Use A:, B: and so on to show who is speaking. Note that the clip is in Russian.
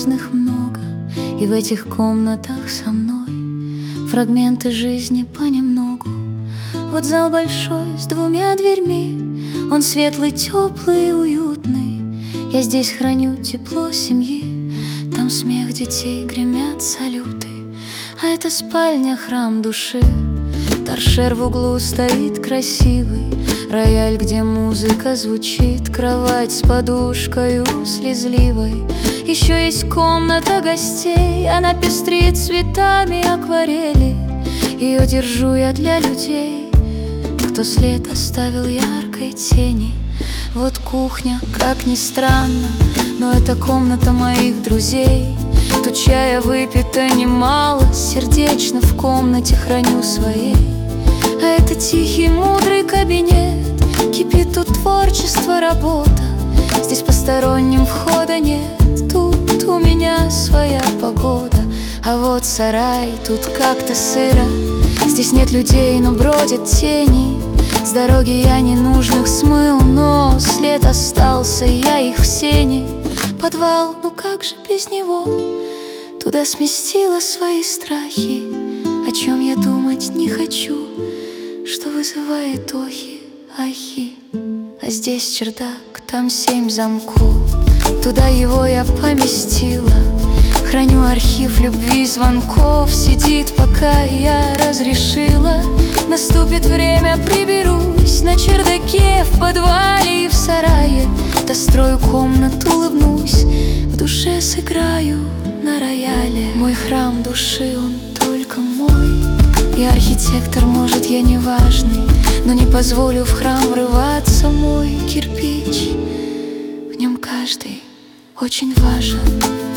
A: разных много, и в этих комнатах со мной фрагменты жизни понемногу. Вот зал большой с двумя дверьми, он светлый, теплый и уютный. Я здесь храню тепло семьи, там смех детей, гремят салюты. А это спальня, храм души, торшер в углу стоит красивый, рояль, где музыка звучит, кровать с подушкою слезливой. Еще есть комната гостей, она пестрит цветами акварели. Ее держу я для людей, кто след оставил яркой тени. Вот кухня, как ни странно, но это комната моих друзей. Тут чая выпито немало, сердечно в комнате храню своей. А это тихий, мудрый кабинет, кипит тут творчество, работа. Здесь посторонним входа нет, тут у меня своя погода. А вот сарай, тут как-то сыро, здесь нет людей, но бродят тени. С дороги я ненужных смыл, но след остался, я их в сене. Подвал, ну как же без него? Туда сместила свои страхи, о чем я думать не хочу, что вызывает охи, ахи. А здесь чердак, там 7 замков, туда его я поместила. Храню архив любви, звонков, сидит, пока я разрешила. Наступит время, приберусь на чердаке, в подвале и в сарае. Дострою комнату, улыбнусь, в душе сыграю на рояле. Мой храм души, он только мой, и архитектор, может, я не важный, но не позволю в храм врываться мой кирпич. В нем каждый очень важен.